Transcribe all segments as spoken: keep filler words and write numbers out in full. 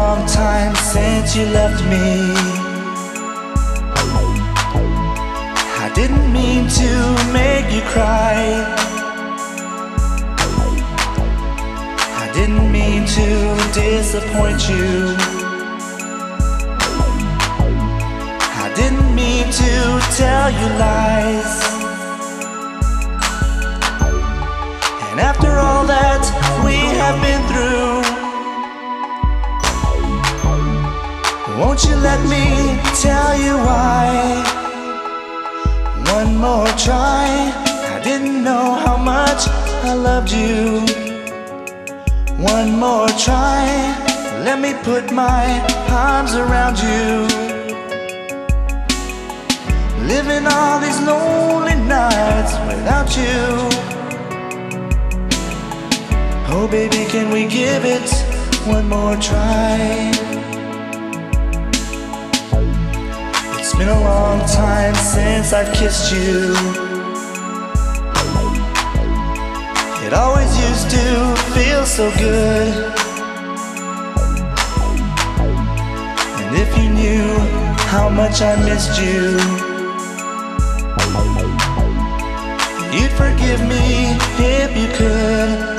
long time since you left me. I didn't mean to make you cry. I didn't mean to disappoint you. I didn't mean to tell you lies. And after all that we have been through, won't you let me tell you why? One more try. I didn't know how much I loved you. One more try. Let me put my arms around you. Living all these lonely nights without you. Oh baby, can we give it one more try? It's been a long time since I've kissed you. It always used to feel so good. And if you knew how much I missed you, you'd forgive me if you could.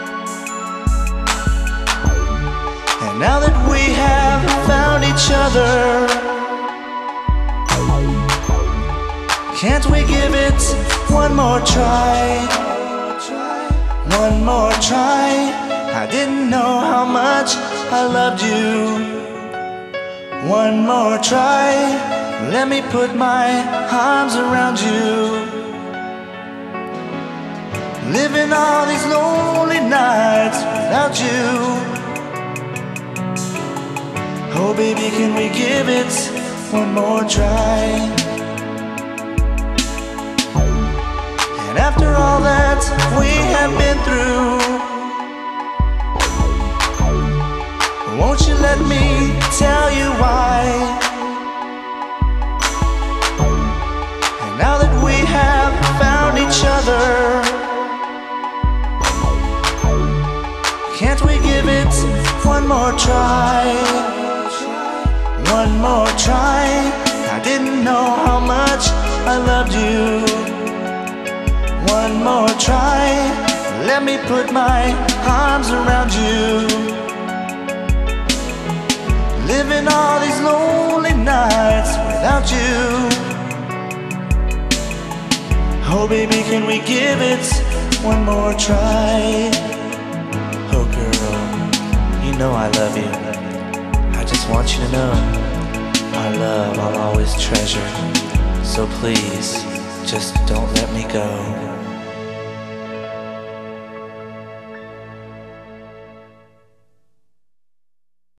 And now that we have found each other, can't we give it one more try? One more try. I didn't know how much I loved you. One more try. Let me put my arms around you. Living all these lonely nights without you. Oh baby, can we give it one more try? And after all that we have been through, won't you let me tell you why? And now that we have found each other, can't we give it one more try? One more try. I didn't know how much I loved you. One more try. Let me put my arms around you. Living all these lonely nights without you. Oh baby, can we give it one more try? Oh girl, you know I love you. I just want you to know our love I'll always treasure. So please, just don't let me go.